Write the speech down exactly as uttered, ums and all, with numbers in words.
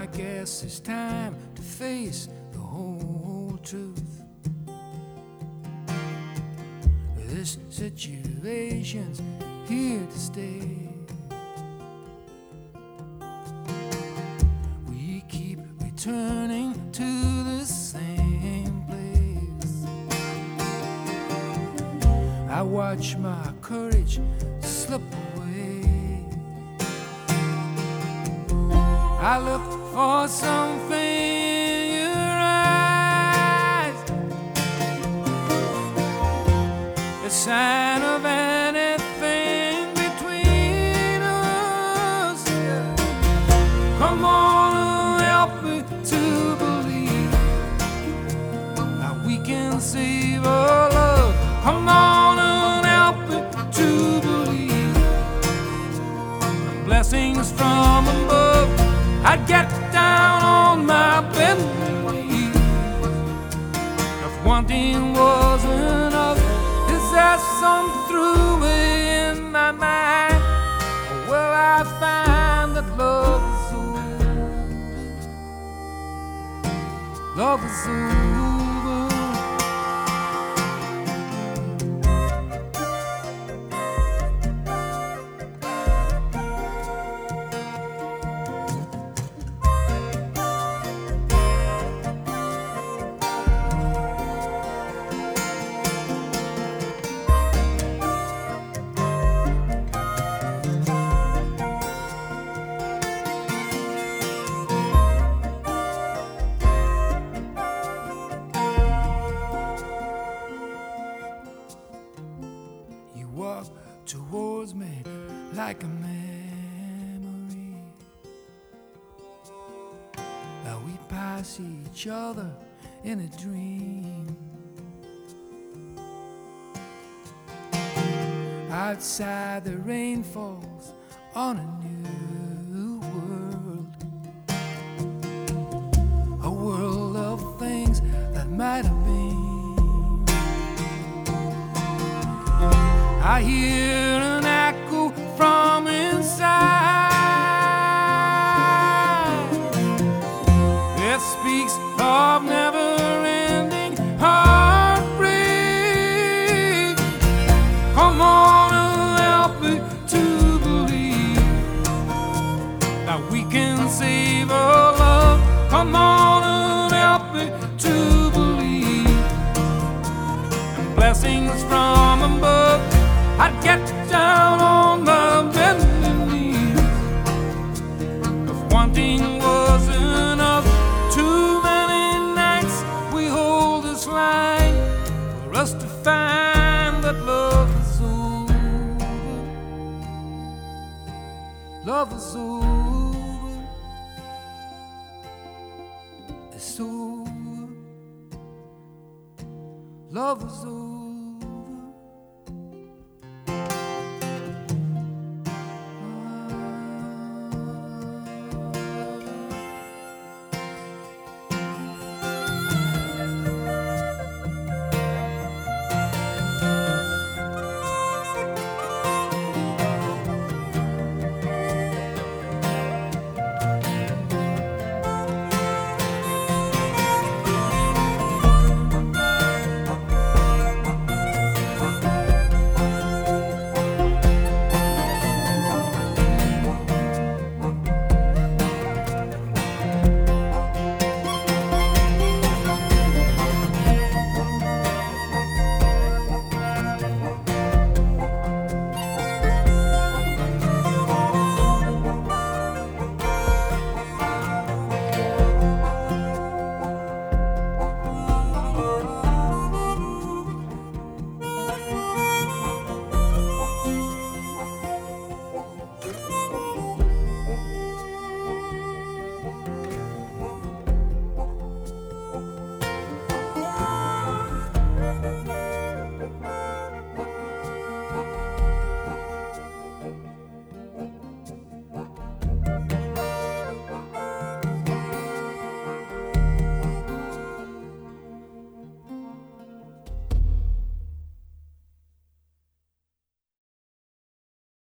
I guess it's time to face the whole truth. This situation's here to stay. We keep returning to the same place. I watch my courage slip away. I look for something in your eyes, a sign of anything between us. Come on and help me to believe that we can save our love. Come on and help me to believe the blessings from above. I'd get down on my bending knees if wanting was enough. Is there some through way in my mind? Or will I find that love is over? Love is over. Walk towards me like a memory. Now we pass each other in a dream. Outside the rain falls on a new world, a world of things that might have been. I hear an echo from inside. It speaks of never-ending heartbreak. Come on and help me to believe that we can save our love. Come on and help me to believe in blessings from above. I'd get down on my bending knees if wanting was enough. Too many nights we hold this line for us to find that love is over. Love is over. It's over. Love is over.